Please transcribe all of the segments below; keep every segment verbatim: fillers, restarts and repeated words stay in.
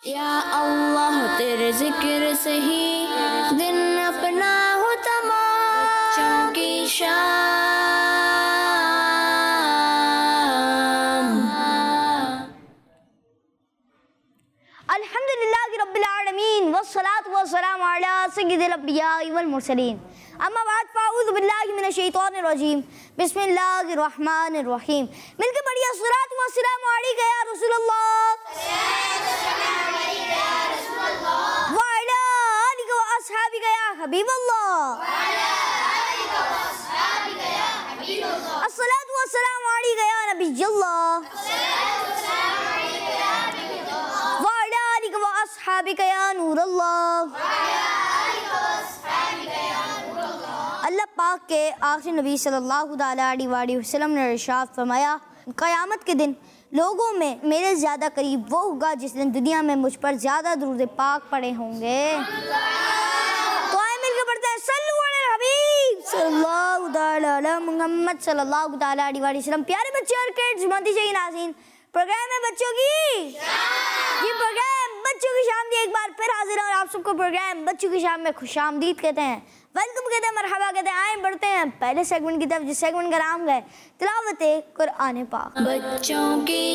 या अल्लाह तेरे जिक्र से ही दिन अपना हो तमाम, बच्चों की शाम। अल्हम्दुलिल्लाहि रब्बिल आलमीन वस्सलातु वस्सलामु अला सय्यिदिल अंबियाइ वल मुरसलीन। अम्मा बाद फ़अऊज़ु बिल्लाहि मिनश शैतानिर रजीम। बिस्मिल्लाहिर रहमानिर रहीम। मिलके बढ़िया सलात व सलाम अलैका या रसूलल्लाह व अला आलिका व अस्हाबिका या हबीबल्लाह। अस्सलातु वस्सलामु अलैका या नबियल्लाह व अला आलिका व अस्हाबिका या नूरल्लाह। अल्लाह पाक के आखिरी नबी सल्लल्लाहु अलैहि वसल्लम ने इरशाद फरमाया, क़यामत के दिन लोगों में मेरे ज़्यादा करीब वो होगा जिस दिन दुनिया में मुझ पर ज़्यादा दुरूद पाक पड़े होंगे। तो आए मिलकर पढ़ते हैं सल्लल्लाहु अलैहि हबीब सल्लल्लाहु अलैहि मुहम्मद सल्लल्लाहु अलैहि वसल्लम। प्यारे बच्चे और किड्स मानती चाहिए नाज़रीन, प्रोग्राम है बच्चों की ये प्रोग्राम बच्चों की शाम एक बार फिर हाजिर है और आप सबको प्रोग्राम बच्चों की शाम में खुशामदीद कहते हैं, वेलकम कहते हैं, मरहबा कहते हैं। आए बढ़ते हैं पहले सेगमेंट की तरफ, जिस सेगमेंट का नाम है तिलावत कुरान पाक, बच्चों की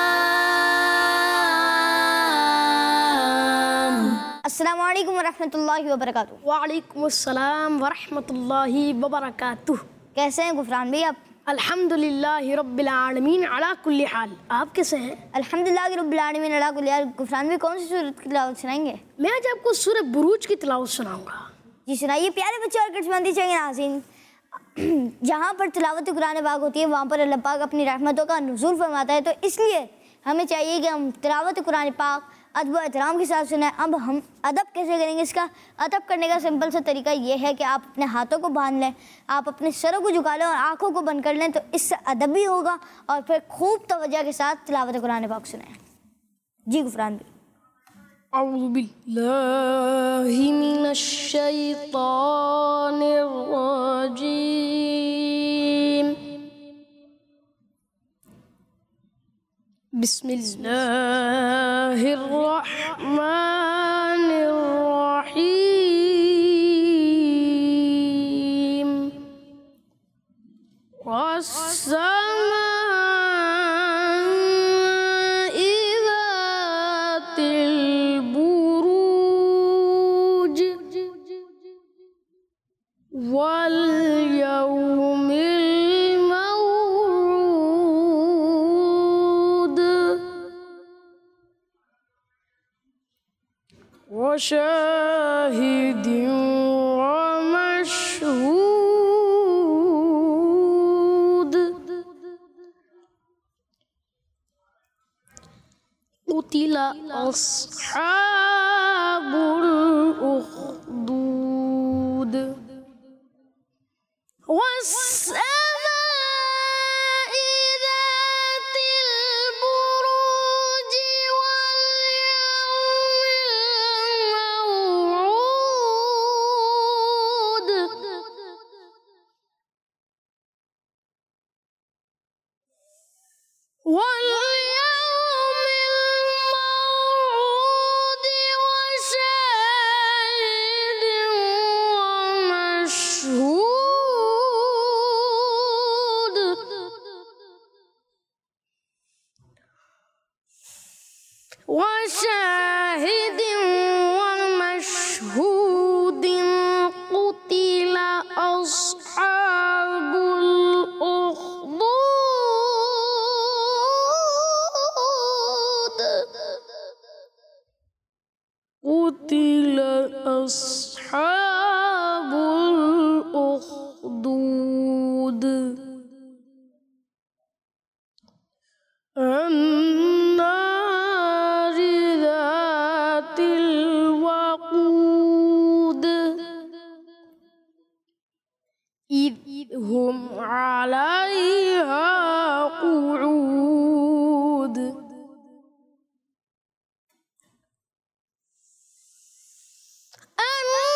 शाम। अस्सलामु अलैकुम वरहमतुल्लाहि वबरकातुहू। वालेकुम अस्सलाम वरहमतुल्लाहि वबरकातुहू। कैसे हैं गुफरान भाई आप? अल्हम्दुलिल्लाहि रब्बिल आलमीन अला कुल्ली हाल। आप कैसे हैं? अल्हम्दुलिल्लाहि रब्बिल आलमीन अला कुल्ली हाल। गुफरान भाई कौन सी सूरत की तिलावत सुनाएंगे? मैं आज आपको सूरह बुरूज की तिलावत सुनाऊंगा। जी सुनाइए प्यारे बच्चे और किड्स मानती चाहिए नाज़रीन। जहाँ पर तिलावत कुरान पाक होती है वहाँ पर अल्लाह पाक अपनी रहमतों का नुज़ूल फरमाता है, तो इसलिए हमें चाहिए कि हम तिलावत कुरान पाक अदब व एहतराम के साथ सुनाएं। अब हम अदब कैसे करेंगे? इसका अदब करने का सिंपल सा तरीका ये है कि आप अपने हाथों को बांध लें, आप अपने सरों को झुका लें और आँखों को बंद कर लें, तो इससे अदब भी होगा और फिर खूब तवज्जो के साथ तिलावत कुरान पाक सुनाएं। जी गुफरान भी। अऊज़ु बिल्लाहि मिनश शैतानिर रजीम। बिस्मिल्लाहिर रहमानिर रहीम। वस्समाइ ज़ातिल बुरूज वल यौमिल मौऊद वशाहिदिन व मशहूद क़ुतिला अस्हाबुल उख़्दूद वस्समाइ ज़ातिल बुरूज वल यौमिल मौऊद वल यौमिल मौऊद वशाहिदिन व मशहूद वशाहिदिन व मशहूदिन क़ुतिला अस्हाबुल उख़्दूद क़ुतिला अस्हाबुल उख़्दूद अन्नारि ज़ातिल वक़ूद इज़ हुम अलैहा क़ुऊद अन्नारि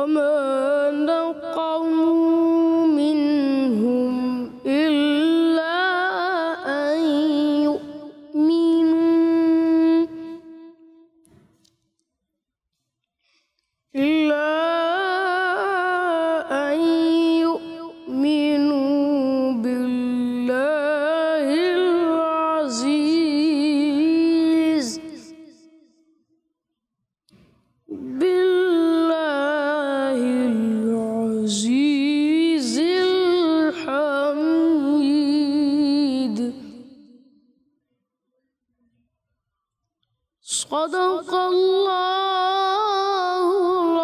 वमा नक़मू मिनहुम इल्ला अन युमिनू इल्ला अन युमिनू बिल्लाहिल अज़ीज़ बिल्लाहिल अज़ीज़िल हमीद। सदक़ल्लाहुल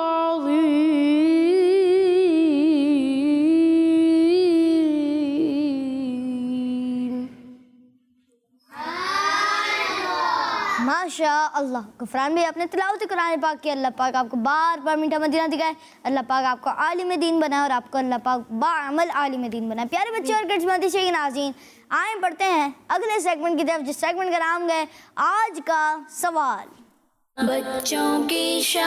अज़ीम। माशा अल्लाह। गफरान भाई आपने तिलावत कुरान पाक की, अल्लाह पाक आपको बार बार मीठा मदीना दिखाए, अल्लाह पाक आपको आलिम दीन बनाए और आपको अल्लाह पाक बाअमल आलिम दीन बनाए। प्यारे बच्चे और किड्स मदरसे के नाज़रीन, आए पढ़ते हैं अगले सेगमेंट की तरफ, जिस सेगमेंट का नाम है आज का सवाल। बच्चों की शाम।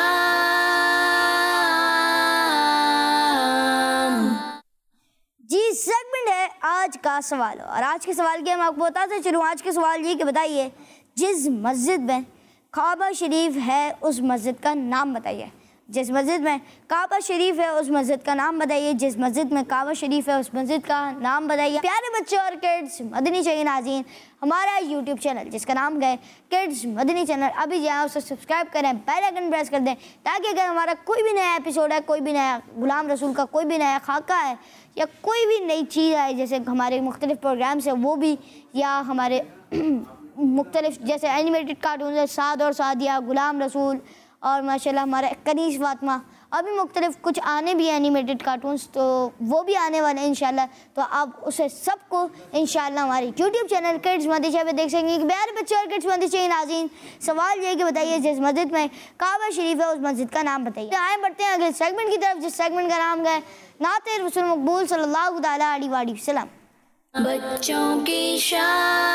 जी सेगमेंट है आज का सवाल, और आज के सवाल की हम आपको बताते चलूँ। आज के सवाल ये कि बताइए, जिस मस्जिद में काबा शरीफ है उस मस्जिद का नाम बताइए। जिस मस्जिद में काबा शरीफ है उस मस्जिद का नाम बताइए। जिस मस्जिद में काबा शरीफ है उस मस्जिद का नाम बताइए। प्यारे बच्चे और किड्स मदनी चाहिए नाज़रीन, हमारा यूट्यूब चैनल जिसका नाम है किड्स मदनी चैनल, अभी जाएं उसे सब्सक्राइब करें, बेल आइकन प्रेस कर दें, ताकि अगर हमारा कोई भी नया एपिसोड है, कोई भी नया गुलाम रसूल का कोई भी नया खाका है, या कोई भी नई चीज़ है, जैसे हमारे मुख्तलिफ प्रोग्राम्स हैं वो भी, या हमारे मुख्तलिफ जैसे एनिमेटेड कार्टून है साद और सादिया, गुलाम रसूल और माशाल्लाह हमारा कनीज़ फातिमा, अभी मुख्तलिफ कुछ आने भी हैं एनिमेटेड कार्टून्स, तो वो भी आने वाले हैं इंशाल्लाह। तो आप उसे सबको इंशाल्लाह हमारे यूट्यूब चैनल किड्स मदरसा पे देख सकेंगे। कि प्यारे बच्चे और किड्स मदरसा के नाज़रीन, सवाल ये कि बताइए, जिस मस्जिद में काबा शरीफ है उस मस्जिद का नाम बताइए। आए बढ़ते हैं अगले सेगमेंट की तरफ, जिस सेगमेंट का नाम है नाते रसूल मकबूल सल्लल्लाहु अलैहि वसल्लम। बच्चों की शाम।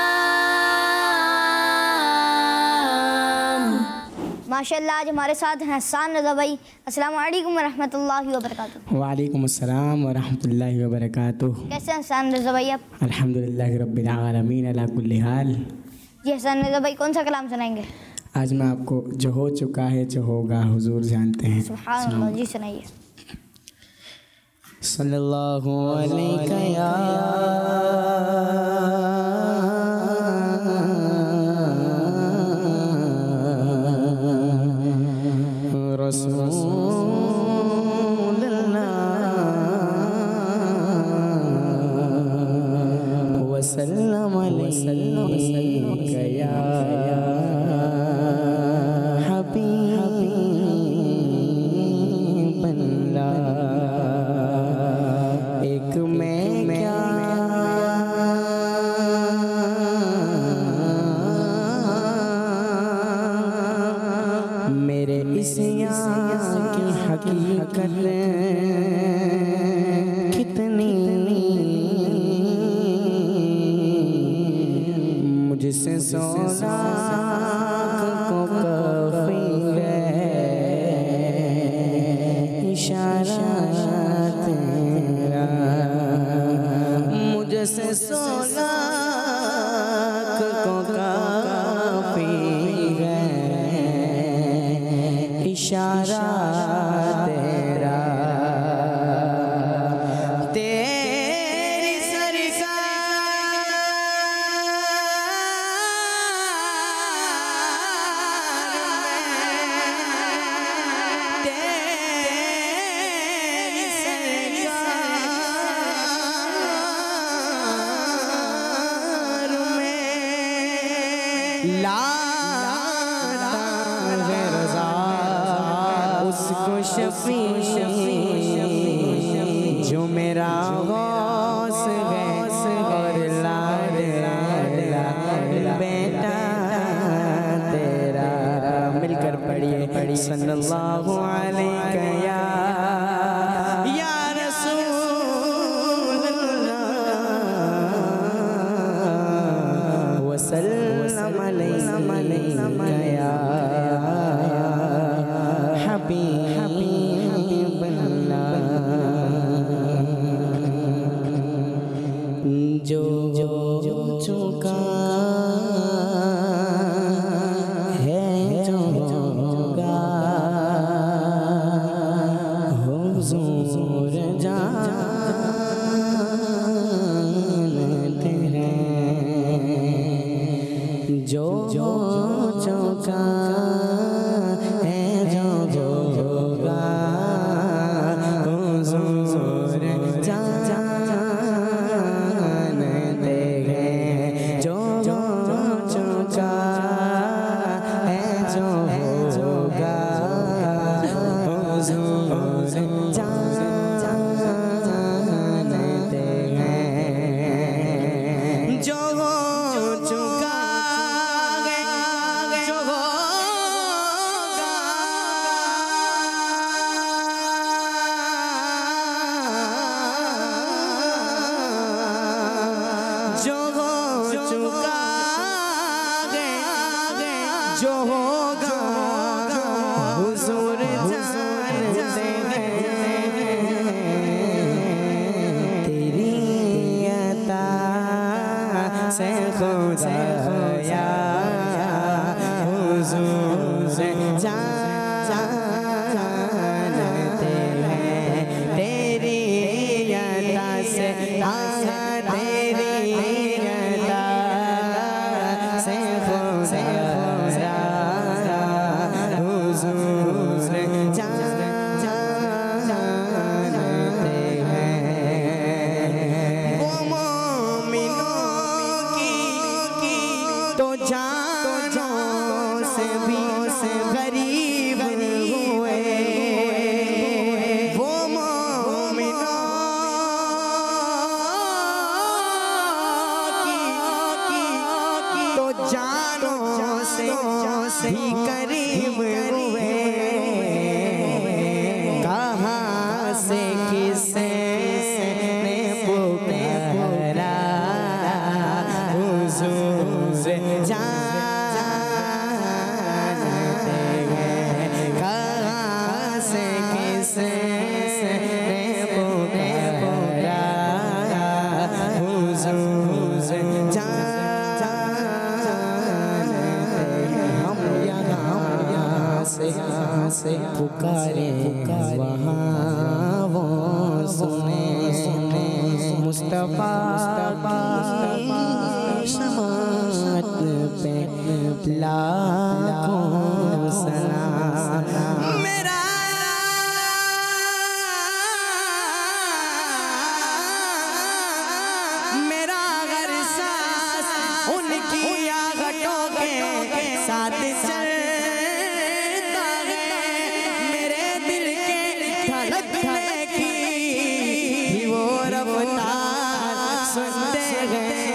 माशाल्लाह आज हमारे साथ हैं हसन रज़ा भाई। अस्सलाम वालेकुम वरहमतुल्लाहि वबरकातुहू। वालेकुम अस्सलाम वरहमतुल्लाहि वबरकातुहू। कैसे हैं हसन रज़ा भाई आप? अल्हम्दुलिल्लाहि रब्बिल आलमीन अला कुल्ली हाल। जी हसन रज़ा भाई, कौन सा कलाम सुनाएंगे? आज मैं आपको जो हो चुका है जो होगा हुजूर जानते हैं। सुभान अल्लाह, जी सुनाइए। सल्लल्लाहु अलैहि या रसूलल्लाह वसल्लम अलैका या हबीबल्लाह। एक मैं क्या मेरे इस यहाँ की हकीकत कितनी मुझसे सौ लाख को काफी है इशारा तेरा। मुझसे सौ लाख को काफी है इशारा तेरा। तेरी लाता है रज़ा उसको शफी जो मेरा गौस है और लाल बेटा तेरा। मिलकर पढ़िए सल्लल्लाहु अलैहि या या रसूलल्लाह वसल्लम अलैका या हबीबल्लाह। हुजूर जानते हैं जो जो चौका है जो होगा हुजूर जानते हैं जो जो चौका है जो होगा हुजूर जानते हैं जो हो चुका है जो होगा जो हो चुका है जो होगा हुजूर जानते हैं तेरी अता से खुदाया हुजूर जानते हैं तेरी अता से आया तेरी अता से खुदाया हुजूर जानते हैं वो मोमिनों की तो जानों से भी गरीब हुए वो मोमिनों की तो जानों से भी करीब हुए कहाँ से किसे ने पुकारा हुजूर जानते हैं कहाँ से किसे ने पुकारा हुजूर जानते हैं हम यहाँ से से पुकारे वहाँ वो सुने सुने मुस्तफा शमात पे लाखों सलाम मेरा मेरा हर सांस उनकी आहटों के साथ चलता है मेरे दिल के धड़कने की भी वो रफ्तार सुनते हैं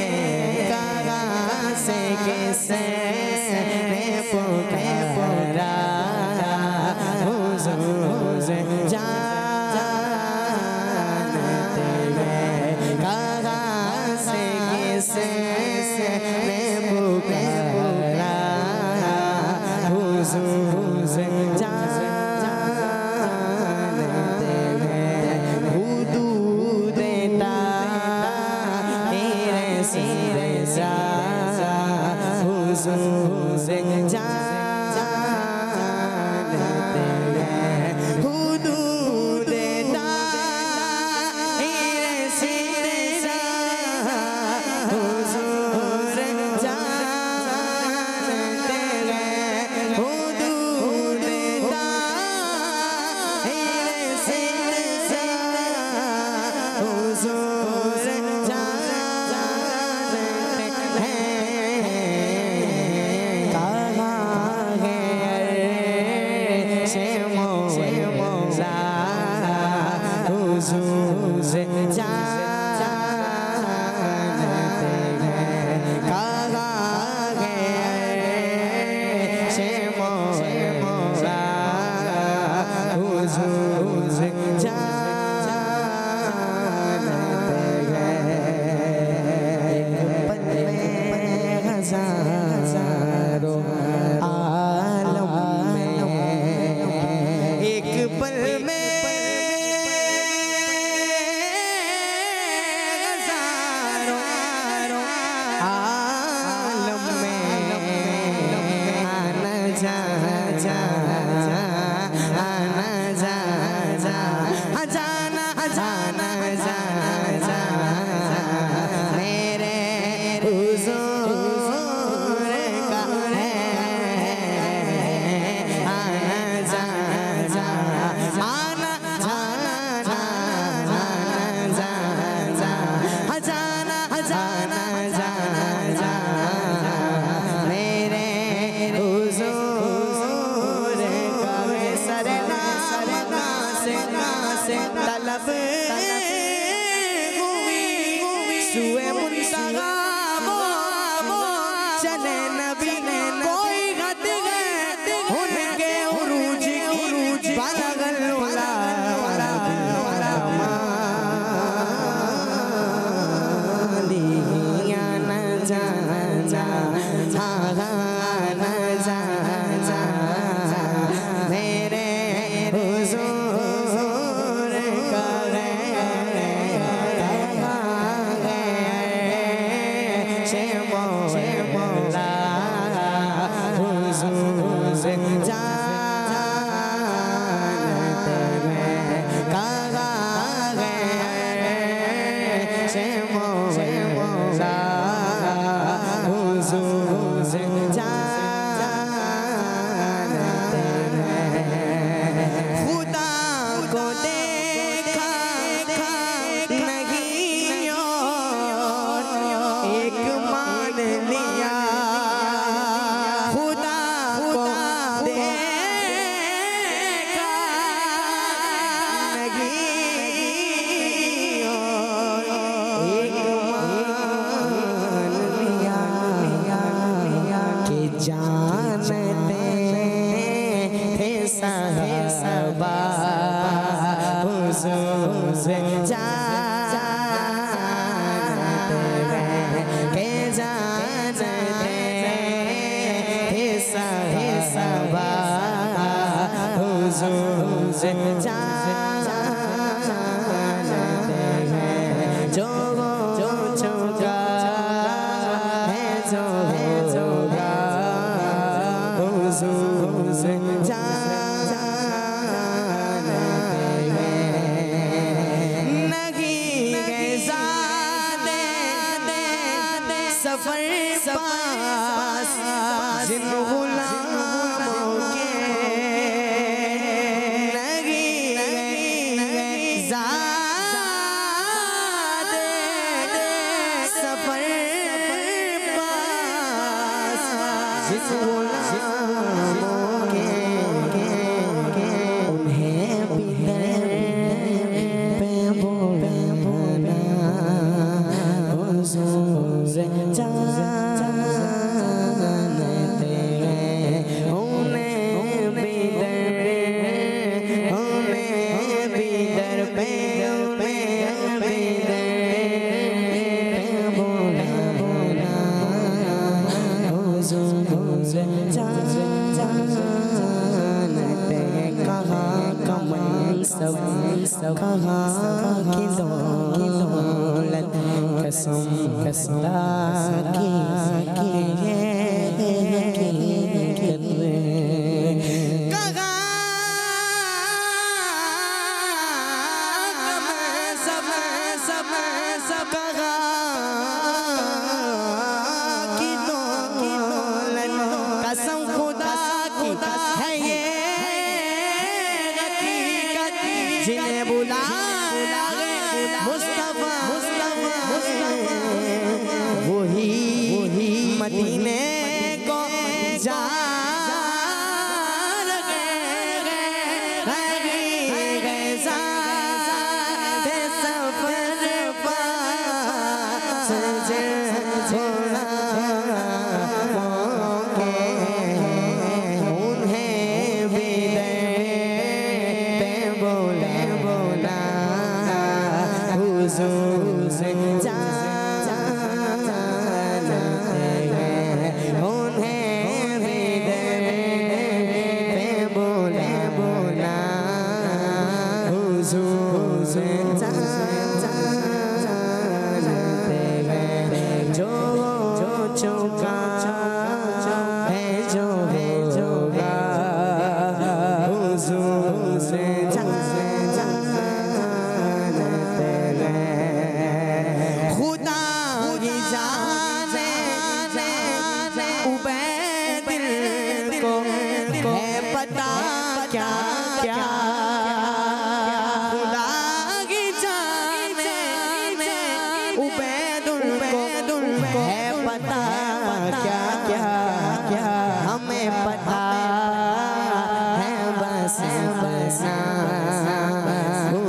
कहाँ से कैसे पुकारा हुजूर जानते हैं कहाँ से कैसे पुकारा हुजूर जानते हैं हुदूद ताहीरे सिरे सा हुजूर जानते हैं हुदूद ताहीरे सिरे सा हुजूर जानते हैं हुदूद ताहीरे सिरे सा हुजूर जानते हैं कहाँ है अर्शे मौला हुजूर जानते हैं कहाँ है अर्शे मौला हुजूर जानते हैं पल में हजारों आलम में एक पल में हजारों आलम में आना जा जा आना जा जा जाना जाना जाना मेरे हुजूर का है आना जाना आना जाना जाना जाना जाना जाना मेरे हुजूर का सरनाम से से तलब सुए मुंतगा चले नबी कोई गद उनके उरूज की बलगल उला न जा जा न जा जा मेरे हुजूर का मौला हुजूर जानत में कहा गए से मौला हुजूर जानत में खुदा को देखा नहीं और एक मान लिया खुदा को देखा नहीं और एक मान लिया कि जानते थे साहबा हुजूर जानते के जानते थे साहबा हुजूर जानते जो जो चुका है जो होगा हुजूर जानते नहीं गए ज़ादे सफर पास जिन गुलामों के नहीं गए ज़ादे सफर पास जिन गुलामों के उन्हें भी पे बोलना हुजूर जानते हैं उन्हें भी दर उन्हें भी दर पे उन्हें भी दर बोला बोला हुजूर जानते हैं कहाँ कमल सब कहाँ की दौलत कसम कसम की सब सब सब की दौलत कसम खुदा की है ये हकीकत जिन्हें बुला मुस्तफा वही मदीने को जा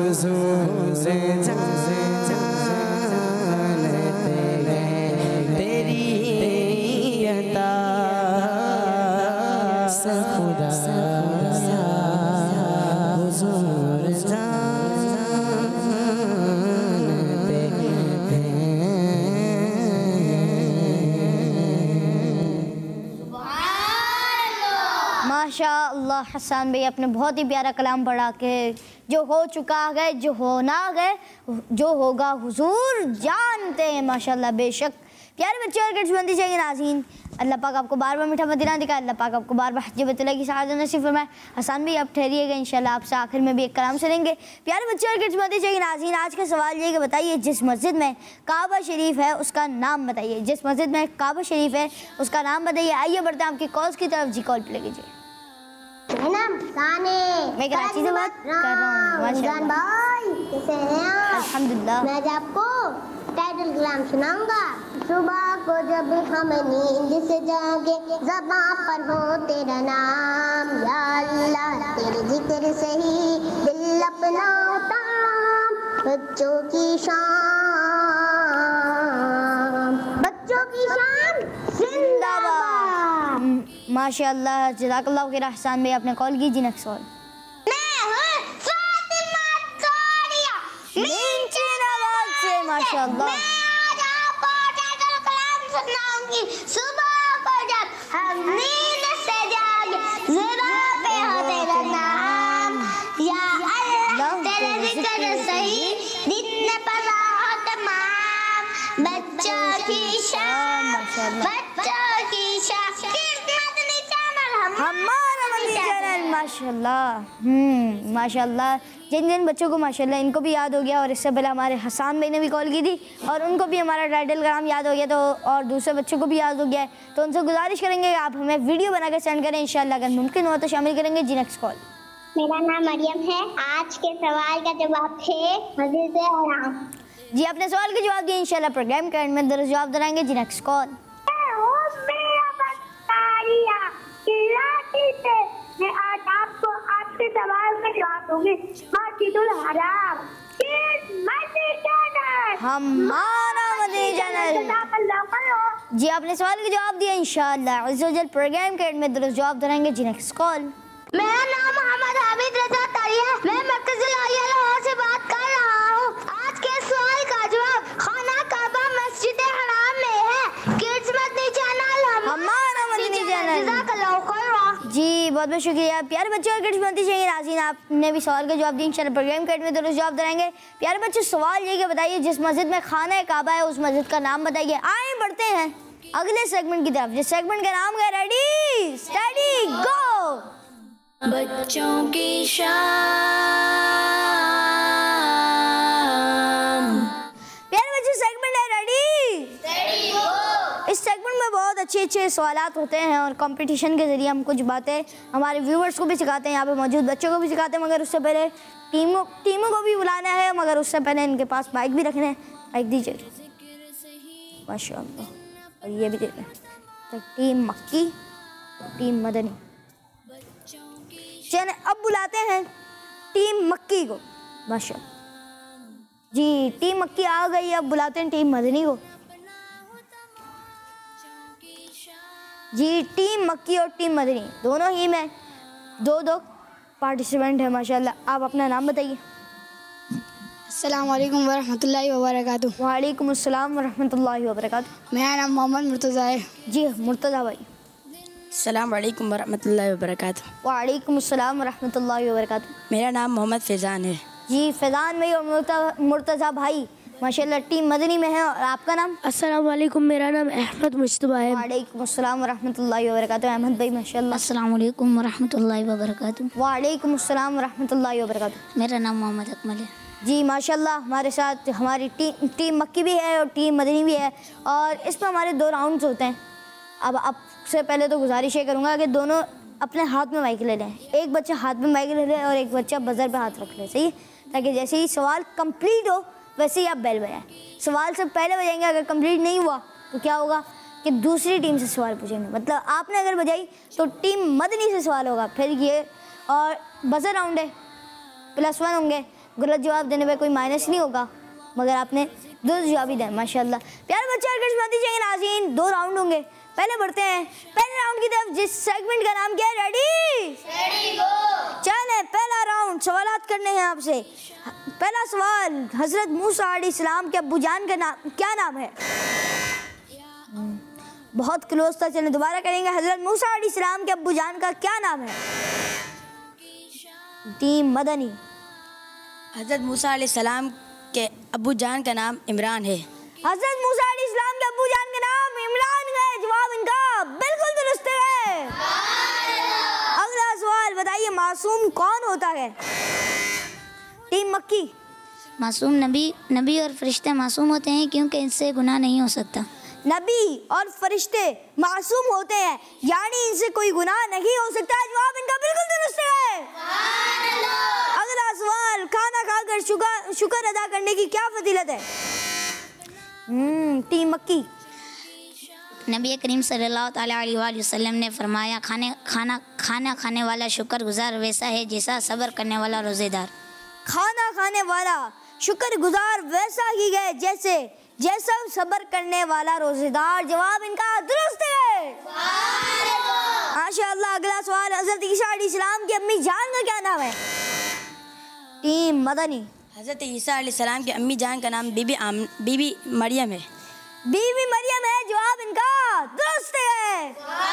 हुजूर जानते हैं तेरी अता से खुदा हुजूर जानते माशा अल्लाह हसन भाई अपने बहुत ही प्यारा कलाम पढ़ा के जो हो चुका है जो होना है जो होगा हुजूर जानते हैं। माशाल्लाह बेशक प्यारे बच्चे और किड्स बनती चाहिए नाज़रीन, अल्लाह पाक आपको बार बार मीठा मदीना दिखाए, अल्लाह पाक आपको बार बार हज बैतुल्लाह की सआदत नसीब फरमाए। हसन भाई आप ठहरिएगा, इंशाल्लाह आपसे आखिर में भी एक कलाम सुनेंगे। प्यारे बच्चे और किड्स बनती चाहिए नाज़रीन, आज का सवाल ये कि बताइए जिस मस्जिद में काबा शरीफ है उसका नाम बताइए। जिस मस्जिद में काबा शरीफ है उसका नाम बताइए। आइए बढ़ते हैं आपकी कॉल्स की तरफ। जी कॉल प्ले कीजिए। मैं कराची से बात कर रहा हूँ। भाई कैसे हैं आप? अल्हम्दुलिल्लाह। मैं आज आपको टाइटल कलाम सुनाऊंगा। सुबह को जब हम नींद से जागे ज़बां पर हो तेरा नाम, या अल्लाह तेरे जिक्र से ही दिल अपना ताम। बच्चों की शाम, बच्चों की शाम जिंदाबाद। माशाअल्लाह जज़ाकल्लाह खैर। हसन भाई आपने कॉल की। जी नेक्स्ट कॉल। मैं हूँ फातिमा तोरिया मीनचिनाबाद से। माशाअल्लाह। मैं आज आपको टाइटल कलाम सुनाऊंगी। सुबह को जब हम नींद से जागे ज़बां पे हो तेरा नाम, या अल्लाह तेरे जिक्र से ही दिन पता हो तमाम। बच्चों की शाम, बच्चों की शाम हमारा मदनी चैनल। माशाल्लाह हम्म माशाल्लाह। जिन जिन बच्चों को माशाल्लाह इनको भी याद हो गया, और इससे पहले हमारे हसन भाई ने भी कॉल की थी और उनको भी हमारा टाइटल कलाम याद हो गया, तो और दूसरे बच्चों को भी याद हो गया है, तो उनसे गुजारिश करेंगे आप हमें वीडियो बना कर सेंड करें, इंशाल्लाह अगर मुमकिन हो तो शामिल करेंगे। जी नेक्स्ट कॉल। मेरा नाम मरियम है। आज के सवाल का जवाब है मस्जिद हराम। जी आपने सवाल का जवाब दिया, इंशाल्लाह प्रोग्राम के एंड में दरअसल जवाब दिलाएंगे। जी नेक्स्ट कॉल। मैं आज आपको आपके सवाल का जवाब दूंगी। मस्जिदुल हराम किस मस्जिद चैनल? हमारा मदनी चैनल। जी आपने सवाल का जवाब दिया, इंशाल्लाह अज़्ज़वजल प्रोग्राम के एंड में दरअसल जवाब दिलाएंगे। जी नेक्स्ट कॉल। मेरा नाम मोहम्मद हामिद रजा तारिया, मैं मरकज़ुल आलिया लाहौर से बात कर रहा हूँ। आज के सवाल का जवाब खाना काबा मस्जिद हराम में है। किड्स मदनी चैनल हमारा मदनी चैनल। जी बहुत बहुत शुक्रिया। प्यारे बच्चों और किड्स बनती चाहिए नाज़रीन, आपने भी सवाल का जवाब दिया, इंशाल्लाह प्रोग्राम के एंड में दरअसल जवाब दिलाएंगे। प्यारे बच्चों सवाल ये कि बताइए जिस मस्जिद में खाना काबा है उस मस्जिद का नाम बताइए। आए बढ़ते हैं अगले सेगमेंट की तरफ, जिस सेगमेंट का नाम है रेडी स्टडी गो। बच्चों की शाम। प्यारे बच्चों सेगमेंट है रेडी स्टडी गो। इस सेगमेंट में बहुत अच्छे अच्छे सवालात होते हैं और कंपटीशन के जरिए हम कुछ बातें हमारे व्यूवर्स को भी सिखाते हैं, यहाँ पे मौजूद बच्चों को भी सिखाते हैं, मगर उससे पहले टीमों टीमों को भी बुलाना है, मगर उससे पहले इनके पास बाइक भी रखने हैं। बाइक दीजिए माशाअल्लाह, और ये भी देते हैं। तो टीम मक्की, टीम मदनी। चलिए अब बुलाते हैं टीम मक्की को। माशाअल्लाह जी टीम मक्की आ गई, अब बुलाते हैं टीम मदनी को। जी टीम मक्की और टीम मदनी दोनों ही में दो दो पार्टिसिपेंट है माशाल्लाह। आप अपना नाम बताइए। अस्सलाम वालेकुम वरहमतुल्लाहि वबरकातुहू। वालेकुम अस्सलाम वरहमतुल्लाहि वबरकातुहू। मेरा नाम मोहम्मद मुर्तज़ा है। जी मुर्तज़ा भाई। अस्सलाम वालेकुम वरहमतुल्लाहि वबरकातुहू। वालेकुम अस्सलाम वरहमतुल्लाहि वबरकातुहू। मेरा नाम मोहम्मद फैज़ान है। जी फैज़ान भाई और मुर्तज़ा भाई माशाल्लाह टीम मदनी में है। और आपका नाम? अस्सलाम वालेकुम, मेरा नाम अहमद मुश्तबा है। वालेकुम अस्सलाम वरहमतुल्लाहि वबरकातुहू। अहमद भाई माशाल्लाह। अस्सलाम वालेकुम वरहमतुल्लाहि वबरकातुहू। वालेकुम अस्सलाम वरहमतुल्लाहि वबरकातुहू। मेरा नाम मोहम्मद अकमल है। जी माशाल्लाह हमारे साथ हमारी टीम टीम मक्की भी है और टीम मदनी भी है, और इसमें हमारे दो राउंड्स होते हैं। अब आपसे पहले तो गुजारिश ये करूँगा कि दोनों अपने हाथ में माइक ले लें। एक बच्चा हाथ में माइक ले ले और एक बच्चा बजर पे हाथ रख ले, सही है, ताकि जैसे ही सवाल कंप्लीट हो वैसे ही आप बेल बजाएं। सवाल से पहले बजाएंगे, अगर कंप्लीट नहीं हुआ तो क्या होगा कि दूसरी टीम से सवाल पूछेंगे। मतलब आपने अगर बजाई तो टीम मदनी से सवाल होगा, फिर ये और बजर राउंड है, प्लस वन होंगे, गलत जवाब देने पे कोई माइनस नहीं होगा, मगर आपने दुरुस्त जवाब ही दिया माशाल्लाह। प्यारे बच्चे और किस्मती चाहिए नाज़रीन, दो राउंड होंगे, पहले बढ़ते हैं पहले राउंड की तरफ, जिस सेगमेंट का नाम क्या है? Ready ready go. चलें पहला राउंड, सवालात करने हैं आपसे। पहला सवाल, हज़रत मूसा अलैहिस्सलाम के अब्बू जान का नाम क्या नाम है? बहुत क्लोज था, चलें दोबारा करेंगे। हज़रत मूसा अलैहिस्सलाम के अब्बू जान का क्या नाम है? टीम मदनी। हज़रत मूसा अलैहिस्सलाम के अब्बू जान का नाम इमरान है। हज़रत मूसा अलैहिस्सलाम के अब्बू जान का नाम इमरान है, जवाब इनका बिल्कुल दुरुस्त है। अगला सवाल बताइए, मासूम कौन होता है? टीम मक्की। मासूम नबी नबी और फरिश्ते मासूम होते हैं क्योंकि इनसे गुनाह नहीं हो सकता। नबी और फरिश्ते मासूम होते हैं, यानी इनसे कोई गुनाह नहीं हो सकता, जवाब इनका बिल्कुल दुरुस्त है। अगला सवाल, खाना खाकर शुक्र शुक्र अदा करने की क्या फजीलत है? हम्म टीम मक्की। नबी करीम सल्लल्लाहु अलैहि वसल्लम ने फरमाया, खाने खाना खाना खाने वाला शुक्रगुजार वैसा है जैसा सब्र करने वाला रोज़ेदार। खाना खाने वाला शुक्रगुजार वैसा ही है जैसे जैसा सब्र करने वाला रोज़ेदार, जवाब इनका दुरुस्त है माशाअल्लाह। अगला सवाल, हज़रत ईसा अलैहिस्सलाम की अम्मी जान का क्या नाम है? टीम मदनी। हज़रत ईसा अलैहिस्सलाम की अम्मी जान का नाम बीबी आम बीबी मरियम है। बीबी मरियम है, जवाब इनका दुरुस्त है।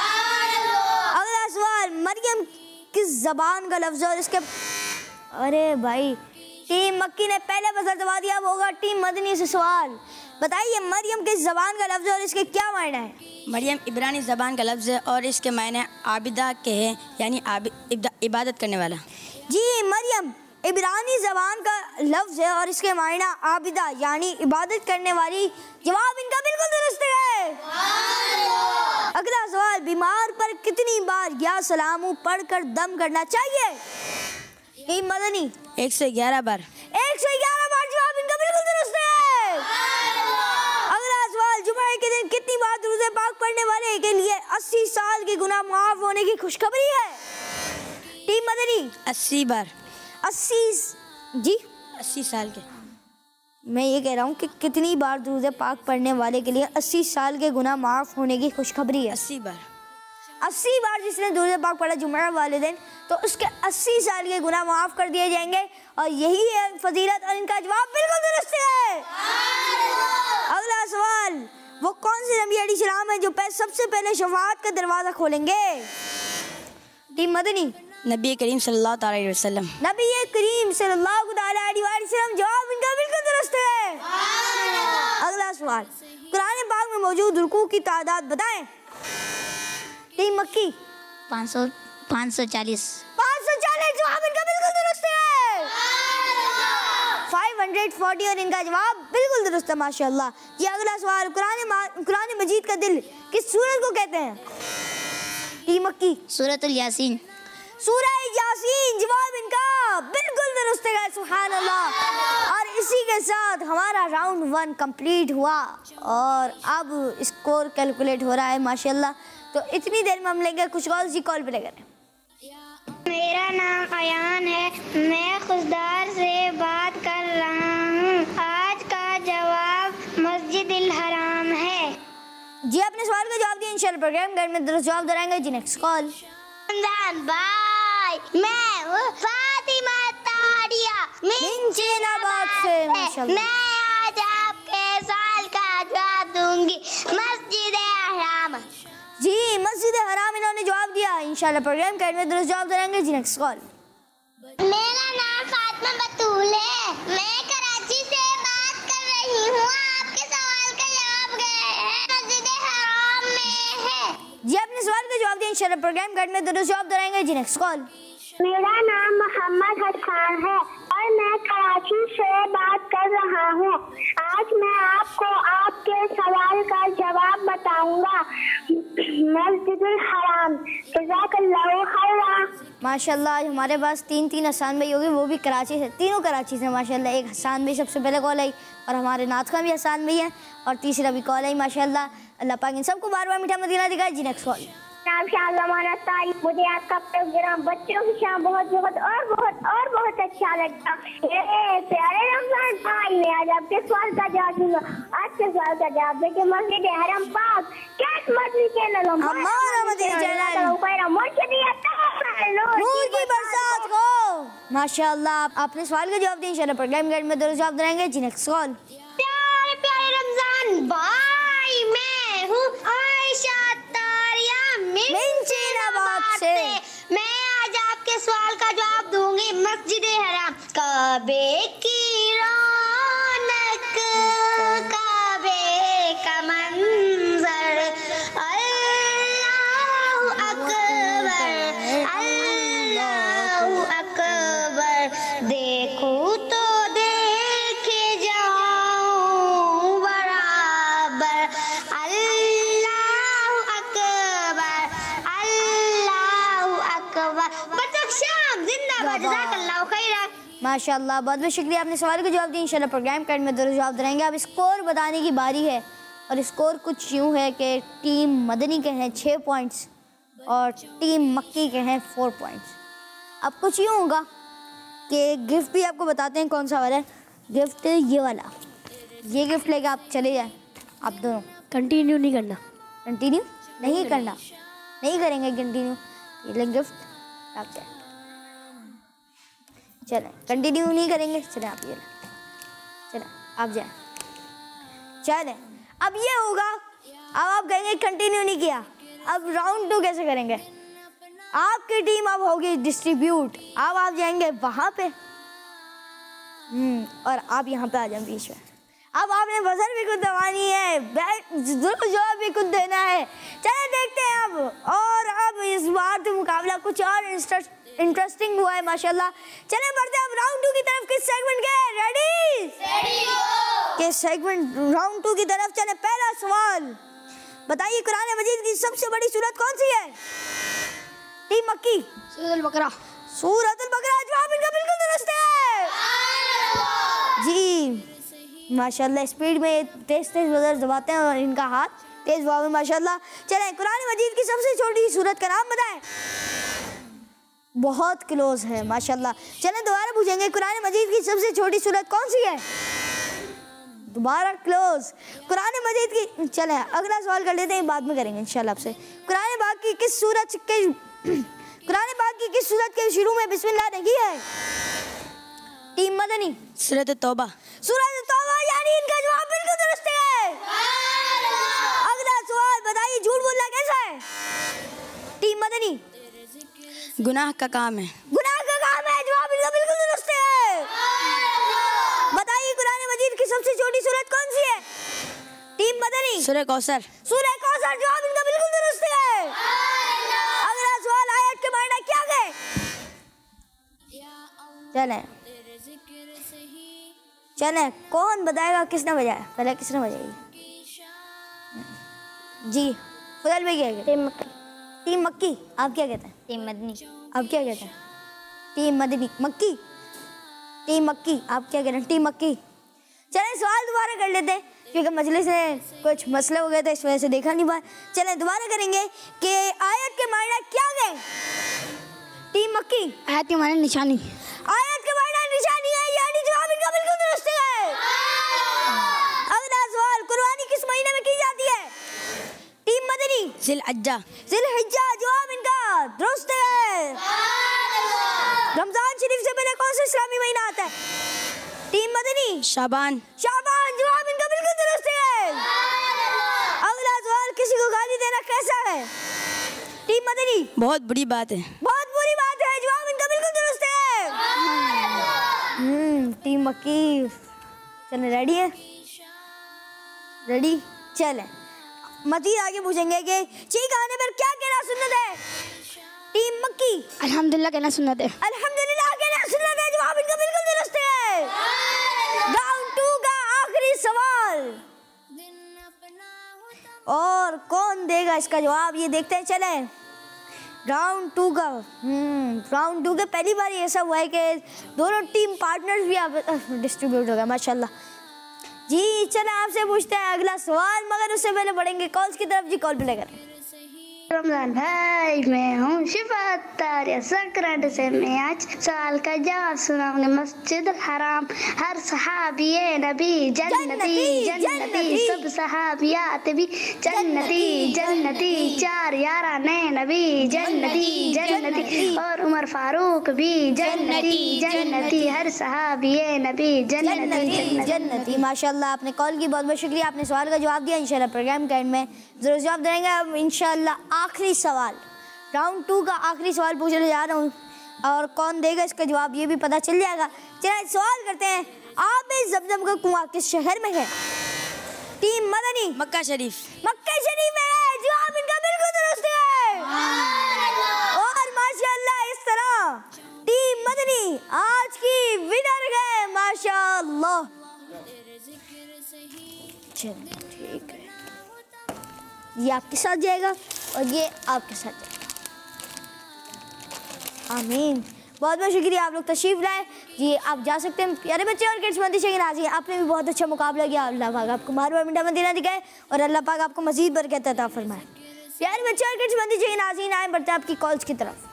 अगला सवाल, मरियम किस जबान का लफ्ज़ है और इसके, अरे भाई टीम मक्की ने पहले बजर दबा दिया, अब होगा टीम मदनी से सवाल। बताइए मरियम किस जबान का लफ्ज़ है और इसके क्या मायने हैं? मरियम इब्रानी ज़बान का लफ्ज़ है और इसके मायने आबिदा के हैं, यानी इबादत करने वाला। जी, मरियम इब्रानी ज़बान का लफ्ज़ है और इसके मायना आबिदा यानी इबादत करने वाली, जवाब इनका बिल्कुल दुरुस्त है। अगला सवाल, बीमार पर कितनी बार या सलामू पढ़कर दम करना चाहिए? टीम मदनी। एक सौ ग्यारह बार। एक सौ ग्यारह बार, जवाब इनका बिल्कुल दुरुस्त है। अगला सवाल, जुमे के दिन कितनी बार दुरूद पाक पढ़ने वाले के लिए अस्सी साल के गुनाह माफ होने की खुशखबरी है? टीम मदनी। अस्सी बार। अस्सी जी अस्सी साल के। मैं ये कह रहा हूँ कि कितनी बार दुरूद पाक पढ़ने वाले के लिए अस्सी साल के गुनाह माफ होने की खुशखबरी है? अस्सी बार। अस्सी बार जिसने दुरूद पाक पढ़ा जुमे वाले दिन, तो उसके अस्सी साल के गुनाह माफ कर दिए जाएंगे और यही है फजीलत और इनका जवाब बिल्कुल दुरुस्त है। अगला सवाल, वो कौन से नबी अलैहिस्सलाम है जो सबसे पहले शफाअत का दरवाजा खोलेंगे? टीम मदनी। नबी करीम सल्लल्लाहु अलैहि वसल्लम। नबी करीम सल्लल्लाहु अलैहि वसल्लम, जवाब इनका बिल्कुल दुरुस्त है। अगला सवाल, कुरान पाक में मौजूद रुकू की तादाद बताएं? टीम मक्की। पाँच सौ पाँच सौ चालीस। पाँच सौ चालीस, जवाब इनका बिल्कुल दुरुस्त है। पाँच सौ चालीस और इनका जवाब बिल्कुल दुरुस्त है माशाअल्लाह। ये अगला सवाल, कुरान कुरान मजीद का दिल किस सूरत को कहते हैं? टीम मक्की। सूरतुल यासीन। सूरह यासीन, जवाब इनका बिल्कुल दुरुस्त है, सुभान अल्लाह। और इसी के साथ हमारा राउंड वन कंप्लीट हुआ और अब स्कोर कैलकुलेट हो रहा है माशाअल्लाह। तो इतनी देर में हम लेंगे कुछ कॉल, जी कॉल प्ले करें। मेरा नाम अयान है, मैं खुशदार से बात कर रहा हूँ। आज का जवाब मस्जिदिल हराम है। जी आपने सवाल का जवाब दिया, इंशाल्लाह प्रोग्राम घर में दुरुस्त जवाब दोहराएंगे। जी नेक्स्ट कॉल। बाय, मैं हूँ फातिमा तारिया मिंचीनाबाद से। माशाअल्लाह। मैं आज आपके सवाल का जवाब दूंगी, मस्जिद हराम। जी मस्जिद हराम इन्होंने जवाब दिया, इंशाल्लाह प्रोग्राम के एंड में दुरुस्त जवाब देंगे। जी नेक्स्ट कॉल। मेरा नाम फातिमा बतूल है, मैं कराची से बात कर रही हूँ। आपके सवाल का जवाब है मस्जिद हराम में है। जी आपने सवाल का जवाब दिया, इंशाल्लाह प्रोग्राम के एंड में दुरुस्त जवाब देंगे। जी नेक्स्ट कॉल। मेरा नाम मोहम्मद हसन है और मैं कराची से बात कर रहा हूँ। आज मैं आपको आपके सवाल का जवाब बताऊंगा, मस्जिदुल हराम। जज़ाकल्लाहु खैरा। माशाल्लाह हमारे पास तीन तीन हसान भाई होगी, वो भी कराची से, तीनों कराची से माशाल्लाह। एक हसान भाई सबसे पहले कॉल आई और हमारे नाथ खान भी हसान भाई हैं और तीसरा भी कॉल आई माशाल्लाह। अल्लाह पाक इन सबको बार बार मीठा मदीना दिखाए। जी नेक्स्ट कॉल। नाम शाह ज़माना तारीफ। मुझे आपका प्रोग्राम बच्चों की शाम बहुत बहुत और बहुत और बहुत अच्छा लगता। ये प्यारे रमजान भाई ने आज आपके सवाल का जवाब दूंगा। आज के सवाल का जवाब देखिए, मस्जिद हरम पाक कैट मस्जिद चैनल हमारा मदीना चैनल नूर की बरसात हो। माशाअल्लाह, आपने सवाल का जवाब दिया। इंशाल्लाह प्रोग्राम गाइड में दो जवाब देंगे। जी नेक्स्ट सवाल। प्यारे प्यारे रमजान भाई, मैं हूँ आयशा तारिया मिंचीनाबाद से। मैं आज आपके सवाल का जवाब दूंगी। मस्जिद हराम काबे की रौनक, काबे का मंजर, अल्लाहु अकबर, अल्लाहु अकबर। देखूं तो देखे जाऊं बराबर, अल्लाहु अकबर, अल्लाहु अकबर। बच्चों शाम जिंदाबाद, जज़ाकल्लाहु खैरा। माशाअल्लाह, बहुत बहुत शुक्रिया, आपने सवाल का जवाब दिया। इंशाल्लाह प्रोग्राम कार्ड में दो जवाब देंगे। अब स्कोर बताने की बारी है और स्कोर कुछ यूँ है कि टीम मदनी के हैं छः पॉइंट्स और टीम मक्की के हैं फोर पॉइंट्स। अब कुछ यूँ होगा कि गिफ्ट भी आपको बताते हैं कौन सा वाला है। गिफ्ट ये वाला, ये गिफ्ट लेके आप चले जाएं। आप दोनों कंटिन्यू नहीं करना, कंटिन्यू नहीं करना, नहीं करेंगे कंटिन्यू। ये ले गिफ्ट, आप जाए चलें, कंटिन्यू नहीं करेंगे। चलें आप ये चलें, आप जाए चलें। अब ये होगा, अब आप कहेंगे कंटिन्यू नहीं किया, अब राउंड टू कैसे करेंगे। आपकी टीम अब होगी डिस्ट्रीब्यूट। अब आप जाएंगे वहाँ पे हम्म और आप यहाँ पे आ जाए बीच में। अब आपने बजर भी खुद दबानी है, बैट जवाब भी खुद देना है। चले देखते हैं अब। और अब इस बार तो मुकाबला कुछ और इंटरेस्टिंग हुआ है माशाल्लाह। चले बढ़ते हैं अब राउंड टू की तरफ। किस सेगमेंट के रेडी रेडी हो किस सेगमेंट राउंड टू की तरफ चले। पहला सवाल बताइए, कुरान मजीद की सबसे बड़ी सूरत कौन सी है। टीम मक्की सूरह बकरा। सूरह बकरा, जवाब इनका बिल्कुल दुरुस्त है जी। माशाल्लाह, स्पीड में तेज तेज बजर दबाते हैं और इनका हाथ तेज हुआ है माशाल्लाह। चले कुरान मजीद की सबसे छोटी सूरत का नाम बताएं। बहुत क्लोज है माशाल्लाह। चले दोबारा पूछेंगे, कुरान मजीद की सबसे छोटी सूरत कौन सी है। दोबारा क्लोज, कुरान मजीद की। चले अगला सवाल कर लेते हैं, बाद में करेंगे इंशाल्लाह आपसे। कुरान पाक की किस सूरत के कुरान पाक की किस सूरत के शुरू में बिस्मिल्लाह नहीं है। टीम मदनी सूरत तौबा। सूरत तौबा, यानी इनका जवाब बिल्कुल दुरुस्त है। अगला सवाल बताइए, झूठ बोलना कैसा है। टीम मदनी गुनाह का काम है। गुनाह का काम है, जवाब इनका बिल्कुल दुरुस्त है। बताइए कुरान मजीद की सबसे छोटी सूरत कौन सी है। टीम मदनी सूरह कौसर। सूरह कौसर, जवाब इनका बिल्कुल दुरुस्त है। अगला सवाल, आयत के मायने क्या गए। चले चले कौन बताएगा, किसने बजाया पहले, किसने बजाई जी। फजल भाई क्या कहते हैं। टीम मक्की, आप क्या कहते हैं। टीम मदनी। आप क्या कहते हैं। टीम मदनी मक्की। टीम मक्की, आप क्या कह रहे हैं। टीम मक्की। चलें सवाल दोबारा कर लेते हैं क्योंकि मजलिस से कुछ मसले हो गए थे, इस वजह से देखा नहीं पाए। चलें दोबारा करेंगे कि आयत के मायने क्या गए। टीम मक्की, आयत के मायने निशानी। आयत के मायने निशानी है, यानी जवाब इनका बिल्कुल दुरुस्त है। अगला सवाल, कुर्बानी किस महीने में की जाती है। टीम मदनी जिलहज्जा। जिलहिज्जा, जवाब इनका दुरुस्त है। रमजान शरीफ से पहले कौन सा इस्लामी महीना आता है। टीम मदनी शाबान। शाबान, जवाब इनका बिल्कुल दुरुस्त है। अगला सवाल, किसी को गाली देना कैसा है। टीम मदनी बहुत बुरी बात है। बहुत बुरी बात है, जवाब इनका बिल्कुल दुरुस्त है। हम्म टीम मक्की, चले रेडी है। रेडी, चले मजीद आगे पूछेंगे कि चीख आने पर क्या कहना सुन्नत है। टीम मक्की अल्हम्दुलिल्लाह कहना सुन्नत है। अल्हम्दुलिल्लाह कहना सुन्नत है, जवाब इनका बिल्कुल दुरुस्त है। राउंड टू का आखिरी सवाल, और कौन देगा इसका जवाब ये देखते हैं। चले राउंड टू का हम्म राउंड टू के पहली बार ऐसा हुआ है कि दोनों टीम पार्टनर्स भी आप डिस्ट्रीब्यूट हो गए माशाल्लाह जी। चले आपसे पूछते हैं अगला सवाल, मगर उससे पहले बढ़ेंगे कॉल्स की तरफ। जी कॉल प्ले करें। रमजान भाई, मैं हूँ शिफा अत्तार या सकराट से। मैं आज सवाल का जवाब सुनाऊंगी। मस्जिद हराम, हर सहाबी नबी जन्नती जन्नती, सब सहाबियात भी जन्नती जन्नती, चार यारा ने नबी जन्नती जन्नती, और उमर फारूक भी जन्नती जन्नती, हर सहाबी नबी जन्नती जन्नती। माशाल्लाह, आपने कॉल की, बहुत बहुत शुक्रिया। आपने सवाल का जवाब दिया। इंशाल्लाह प्रोग्राम के एंड में ज़रूर जवाब देंगे। अब इंशाल्लाह आखिरी सवाल, राउंड टू का आखिरी सवाल पूछने जा रहा हूँ, और कौन देगा इसका जवाब ये भी पता चल जाएगा। चलिए सवाल करते हैं, आप इस जमजम का कुआं किस शहर में है? टीम मदनी मक्का शरीफ। मक्का शरीफ में है। जवाब इनका बिल्कुल दुरुस्त है। और माशाल्लाह इस तरह टीम मदनी आज की विनर है। माशाल्लाह, चलिए ठीक है, ये आपके साथ जाएगा और ये आपके साथ जाएगा। आमीन। बहुत बहुत शुक्रिया, आप लोग तशरीफ लाए जी। आप जा सकते हैं प्यारे बच्चे और किड्स मंदिर शकीन नाज़रीन। आपने भी बहुत अच्छा मुकाबला किया। अल्लाह पाक आपको बार बार मिठा मदीना दिखाए और अल्लाह पाक आपको मजीद बरकत अता फरमाए। प्यारे बच्चे और किड्स मंदिर शकीन नाज़रीन, आए बढ़ते हैं आपकी कॉल्स की तरफ।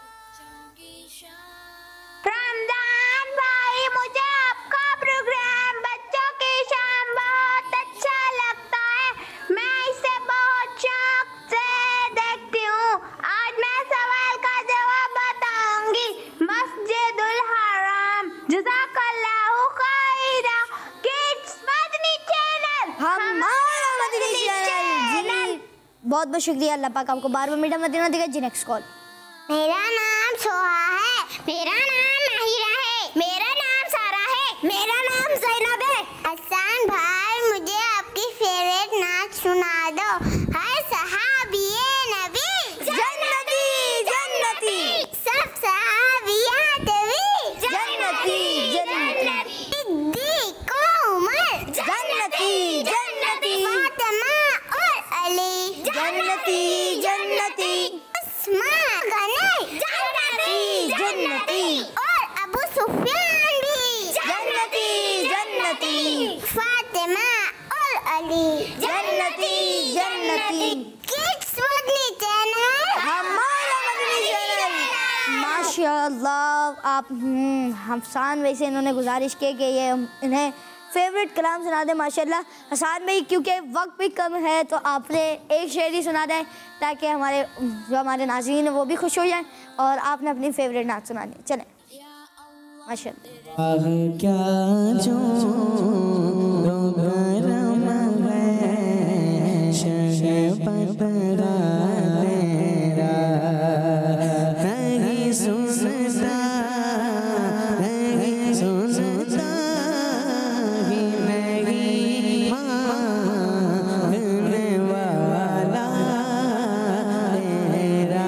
रमजान भाई, मुझे आपका प्रोग्राम बच्चों की शाम बहुत अच्छा लगता है। मैं इसे बहुत शौक से देखती हूँ। आज मैं सवाल का जवाब बताऊंगी। मस्जिदुल हराम, जज़ाकल्लाहु खैरा। किड्स मदनी चैनल, हमारा मदनी चैनल। बहुत बहुत शुक्रिया, अल्लाह पाक आपको बार बार मीठा मदीना दिखाए जी। Next call. मेरा नाम सोहा है। मेरा नाम माहिरा है। मेरा नाम सारा है। मेरा नाम ज़ैनब है। हसन भाई, मुझे आपकी फेवरेट नाच सुना दो। हर सहाबिये नबी जन्नती जन्नती, सब सहाबियात भी जन्नती जन्नती, सिद्दीक़ उमर जन्नती जन्नती, फातिमा और अली जन्नती जन्नती, उस्मान गनी जन्नती जन्नती, और अबू सुफियान भी जन्नती जन्नती, फातिमा और अली जन्नती जन्नती। किड्स मदनी चैनल, हमारा मदनी चैनल। माशाल्लाह, आप हम्म, हफसान वैसे इन्होंने गुजारिश की कि ये इन्हें फेवरेट कलाम सुना दें। माशाल्लाह हसान भाई, क्योंकि वक्त भी कम है तो आपने एक शेर ही सुना दें ताकि हमारे जो हमारे नाज़रीन हैं वो भी खुश हो जाएं, और आपने अपनी फेवरेट नाच सुनानी है। चलें माशाल्लाह। आह क्या जो गरम है शहबत तेरा, नहीं सुनता नहीं सुनता ही नहीं मांगने वाला तेरा,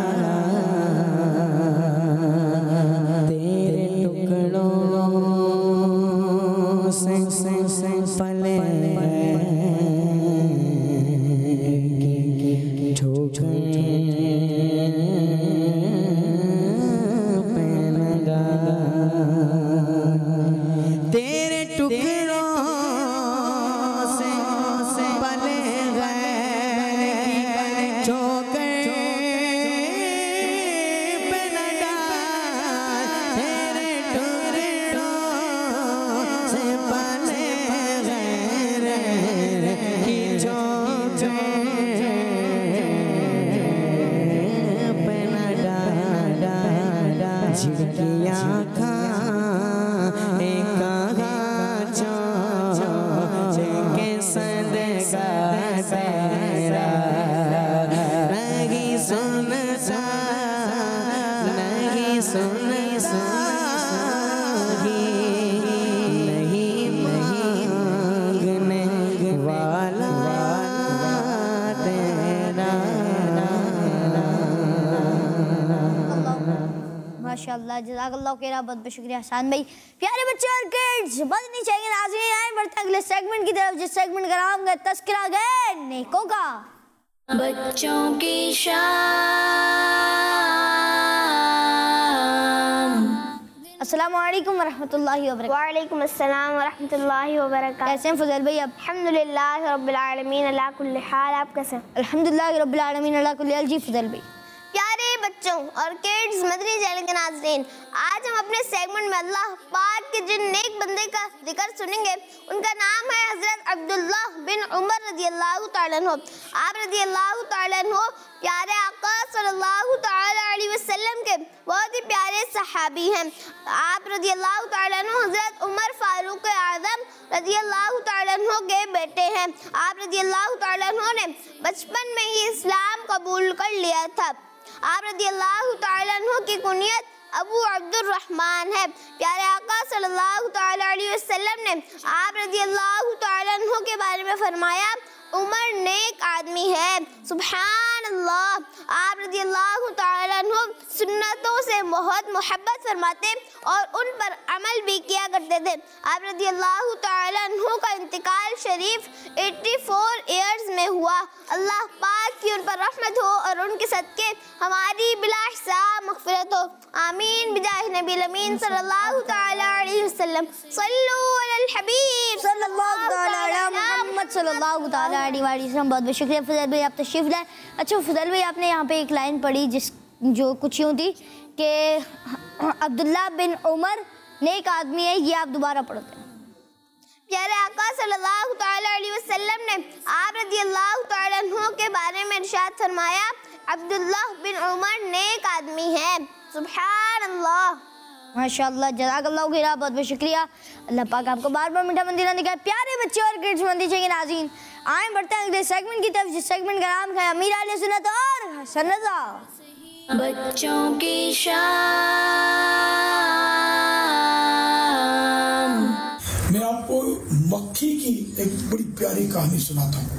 तेरे टुकड़ों से से से पले ठोकर पे लगा, तेरे टुकड़ों से से पले गए ठोकर पे लगा, तेरे टुकड़ों से पले गए की ठोकर पे लगा, झिड़की आँखा एक चो के सदका तेरा, नहीं सुनता नहीं सुनता नहीं मांगने वाला तेरा। माशाल्लाह, जज़ाकल्लाह खैर। बहुत बहुत शुक्रिया हसान भाई। प्यारे बच्चे और किड्स मदनी चैनल नाज़रीन, आए बढ़ते हैं अगले सेगमेंट की तरफ, जिस सेगमेंट का नाम है तज़किरा गए नेकों का। बच्चों की शाम। अस्सलामु अलैकुम वरहमतुल्लाहि वबरकातुहू। वालेकुम अस्सलाम वरहमतुल्लाहि वबरकातुहू। कैसे हैं फजल भाई आप? अल्हम्दुलिल्लाह रब्बिल आलमीन अला कुल्ली हाल। आप कैसे हैं? अल्हम्दुलिल्लाह रब्बिल आलमीन अला कुल्ली हाल। जी फजल भाई। प्यारे बच्चों और किड्स मदनी चैनल के नाज़रीन, आज हम अपने सेगमेंट में अल्लाह पाक के जिन नेक बंदे का जिक्र सुनेंगे, उनका नाम है हज़रत अब्दुल्लाह बिन उमर रज़ियल्लाहु ताला अन्हु। आप रज़ियल्लाहु ताला अन्हु प्यारे आका सल्लल्लाहु ताला अलैहि वसल्लम के बहुत ही प्यारे सहाबी हैं। आप रज़ियल्लाहु ताला अन्हु हज़रत उमर फारूक आज़म रज़ियल्लाहु ताला अन्हु के बेटे हैं। आप रज़ियल्लाहु ताला अन्हु ने बचपन में ही इस्लाम कबूल कर लिया था। आप रज़ियल्लाहु ताला अन्हु की कुनियत अबू अब्दुर्रहमान है। प्यारे आका सल्लल्लाहु ताला अलैहि वसल्लम ने आप रज़ियल्लाहु ताला अन्हु के बारे में फरमाया, उमर नेक आदमी है। सुभान अल्लाह। आप रज़ियल्लाहु ताला अन्हु सुन्नतों से बहुत मोहब्बत फरमाते और उन पर अमल भी किया करते थे। आप रज़ियल्लाहु ताला अन्हु का इंतकाल शरीफ चौरासी इयर्स में हुआ। अल्लाह पाक की उन पर रहमत हो और उनके सदके हमारी बिला हिसाब मग़फ़िरत हो। आमीन बिजाह नबी अमीन सल्लल्लाहु ताला अलैहि वसल्लम। सल्लु अलल हबीब सल्लल्लाहु ताला अला मुहम्मद सल्लल्लाहु ताला अलैहि वसल्लम। बहुत बहुत शुक्रिया फजल भाई, आप तशरीफ़ लाए। अच्छा फजल भाई, आपने यहाँ पे एक लाइन पढ़ी जिस जो कुछ यूँ थी कि अब्दुल्ला बिन उमर नेक आदमी है, ये आप दोबारा पढ़ते हैं। प्यारे आका सल्लल्लाहु ताला अलैहि वसल्लम ने आप रज़ियल्लाहु ताला अन्हु के बारे में इरशाद फरमाया, अब्दुल्लाह बिन उमर नेक आदमी है। सुभान अल्लाह। माशाअल्लाह, जज़ाकल्लाहु खैरा। बहुत बहुत शुक्रिया। अल्लाह पाक आपको बार बार मीठा मंदिर दिखाए। प्यारे बच्चे और किड्स मंदिर चाहिए नाज़रीन, आए बढ़ते हैं अगले सेगमेंट की तरफ, जिस सेगमेंट का नाम है अमीर आले सुन्नत और हसन रज़ा। बच्चों की शाम। मैं आपको मक्खी की एक बड़ी प्यारी कहानी सुनाता हूँ।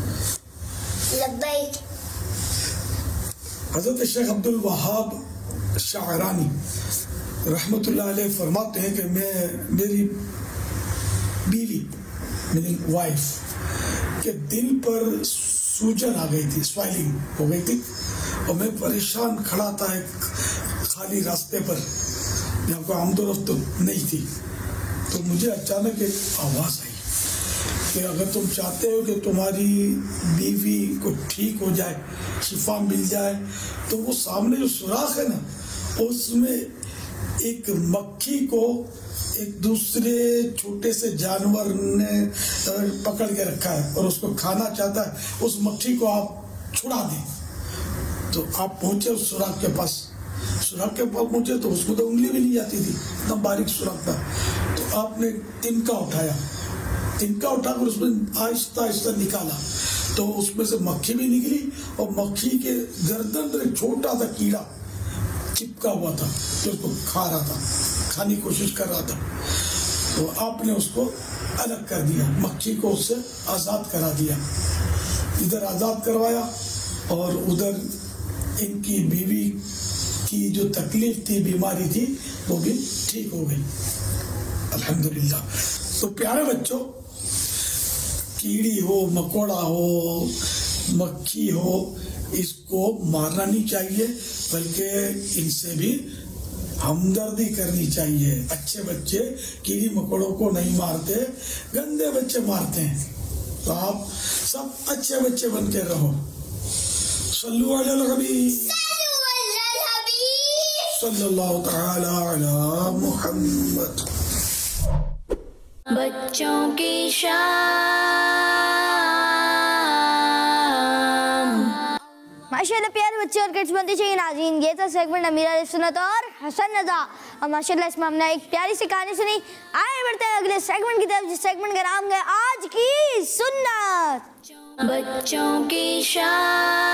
हज़रत शेख अब्दुल वहाब शाहरानी रहमतुल्लाह अलैह फरमाते हैं कि मैं मेरी बीवी मेरी वाइफ के दिल पर सूजन आ गई थी, स्वेलिंग हो गई थी, और मैं परेशान खड़ा था एक खाली रास्ते पर जहाँ कोई आमदोरफ्त नहीं थी। तो मुझे अचानक एक आवाज़ आई कि अगर तुम चाहते हो कि तुम्हारी बीवी को ठीक हो जाए, शिफा मिल जाए, तो वो सामने जो सुराख है ना, उसमें एक मक्खी को एक दूसरे छोटे से जानवर ने पकड़ के रखा है और उसको खाना चाहता है, उस मक्खी को आप छुड़ा दें। तो आप पहुंचे उस सुराख के पास, सुराख के पास पहुंचे तो उसको तो उंगली भी नहीं जाती थी, इतना बारीक सुराख था। तो आपने तिनका उठाया, तिनका उठाकर उसमें आहिस्ता आहिस्ता निकाला, तो उसमें से मक्खी भी निकली और मक्खी के गर्दन पर एक छोटा सा कीड़ा चिपका हुआ था जो उसको खा रहा था, खाने की कोशिश कर रहा था। तो आपने उसको अलग कर दिया, मक्खी को उससे आज़ाद करा दिया, इधर आज़ाद करवाया और उधर इनकी बीवी की जो तकलीफ थी, बीमारी थी, वो भी ठीक हो गई अल्हम्दुलिल्लाह। तो प्यारे बच्चों, कीड़ी हो, मकोड़ा हो, मक्खी हो, इसको मारना नहीं चाहिए, बल्कि इनसे भी हमदर्दी करनी चाहिए। अच्छे बच्चे कीड़ी मकोड़ों को नहीं मारते, गंदे बच्चे मारते हैं। तो आप सब अच्छे बच्चे बन के रहो। सल्लु अलल हबीब सल्लल्लाहु तआला अला मुहम्मद। बच्चों की शाम। माशाल्लाह प्यारे बच्चे और किड्स बनते चाहिए नाज़रीन, ये था सेगमेंट अमीर आले सुन्नत और हसन रज़ा, और माशाल्लाह इसमें हमने एक प्यारी सी कहानी सुनी। आए बढ़ते हैं अगले सेगमेंट की तरफ, जिस सेगमेंट का नाम है आज की सुन्नत। बच्चों की शाम।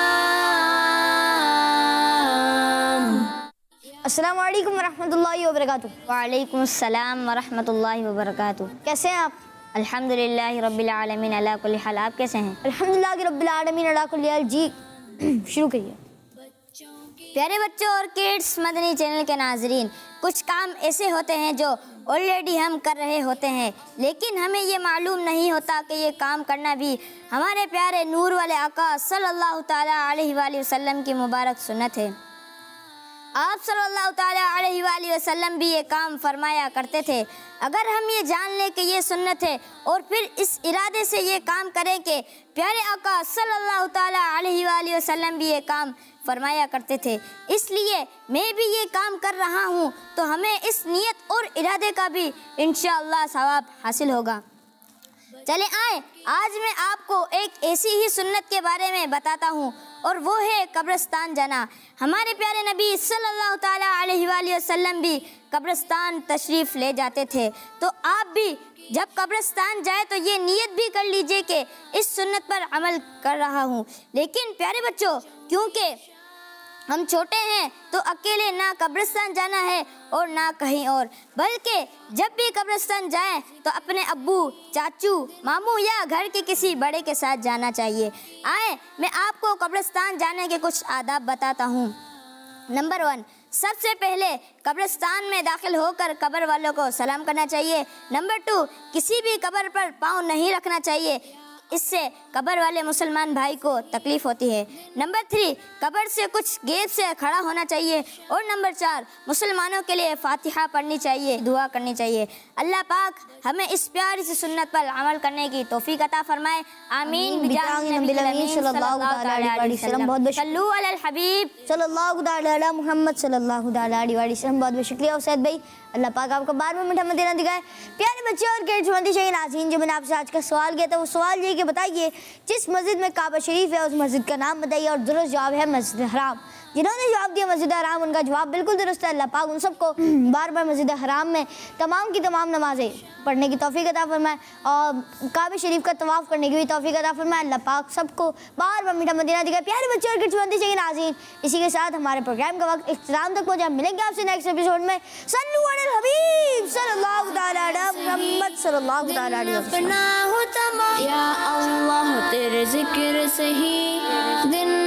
अस्सलामु अलैकुम वरहमतुल्लाहि वबरकातुहू। वालेकुम अस्सलाम वरहमतुल्लाहि वबरकातुहू। कैसे हैं आप? अल्हम्दुलिल्लाहि रब्बिल आलमीन अला कुल्ली हाल। आप कैसे हैं? अल्हम्दुलिल्लाह रब्बिल आलमीन अला कुल्ली हाल। जी शुरू करिए। प्यारे बच्चों और किड्स मदनी चैनल के नाजरीन, कुछ काम ऐसे होते हैं जो ऑलरेडी हम कर रहे होते हैं, लेकिन हमें ये मालूम नहीं होता कि ये काम करना भी हमारे प्यारे नूर वाले आका सल्लल्लाहु ताला अलैहि वसल्लम की मुबारक सुन्नत है। आप सल्लल्लाहु ताला अलैहि वसल्लम भी ये काम फरमाया करते थे। अगर हम ये जान लें कि ये सुन्नत है और फिर इस इरादे से ये काम करें कि प्यारे आका सल्लल्लाहु ताला अलैहि वसल्लम भी ये काम फरमाया करते थे, इसलिए मैं भी ये काम कर रहा हूँ, तो हमें इस नियत और इरादे का भी इंशाअल्लाह सवाब हासिल होगा। चले आए, आज मैं आपको एक ऐसी ही सुन्नत के बारे में बताता हूँ और वो है कब्रिस्तान जाना। हमारे प्यारे नबी सल्लल्लाहु ताला अलैहि वसल्लम भी कब्रिस्तान तशरीफ़ ले जाते थे, तो आप भी जब कब्रिस्तान जाए तो ये नियत भी कर लीजिए कि इस सुन्नत पर अमल कर रहा हूँ। लेकिन प्यारे बच्चों, क्योंकि हम छोटे हैं तो अकेले ना कब्रिस्तान जाना है और ना कहीं और, बल्कि जब भी कब्रिस्तान जाएं तो अपने अब्बू, चाचू, मामू या घर के किसी बड़े के साथ जाना चाहिए। आए, मैं आपको कब्रिस्तान जाने के कुछ आदाब बताता हूँ। नंबर वन, सबसे पहले कब्रिस्तान में दाखिल होकर कब्र वालों को सलाम करना चाहिए। नंबर टू, किसी भी कब्र पर पाँव नहीं रखना चाहिए, इससे कब्र वाले मुसलमान भाई को तकलीफ होती है। नंबर थ्री, कब्र से कुछ गैप से खड़ा होना चाहिए। और नंबर चार, मुसलमानों के लिए फातिहा पढ़नी चाहिए, दुआ करनी चाहिए। अल्लाह पाक हमें इस प्यारी सी सुन्नत पर अमल करने की तौफीक अता फरमाए। आमीन। हबीब सल्लल्लाहु अलैहि मुहम्मद सल्लल्लाहु अलैहि वसल्लम। बहुत बहुत शुक्रिया उस्ताद भाई, अल्लाह पाक आपको बार बार मीठा मदीना दिखाए। प्यारे बच्चे और किड्स नाज़रीन, जो मैंने आपसे आज का सवाल किया था वो सवाल ये कि बताइए जिस मस्जिद में काबा शरीफ है उस मस्जिद का नाम बताइए, और दुरुस्त जवाब है मस्जिद हराम। जिन्होंने जवाब दिया मस्जिद हराम, उनका जवाब बिल्कुल दुरुस्त है। अल्लाह पाक उन सबको बार बार मस्जिद हराम में तमाम की तमाम नमाजें पढ़ने की तौफीक अता फरमाए और काबा शरीफ का तवाफ़ करने की भी तौफीक अता फरमाए। अल्लाह पाक सबको बार बार मीठा मदीना दिखाए। प्यारे बच्चे और किड्स नाज़रीन, इसी के साथ हमारे प्रोग्राम का वक्त इख्तिताम तक पहुँचा। मिलेंगे आपसे नेक्स्ट एपिसोड में। सल्लु अलल हबीब सल्लल्लाहु ताला अलैहि मुहम्मद सल्लल्लाहु ताला अलैहि वसल्लम। या अल्लाह तेरे जिक्र से ही दिन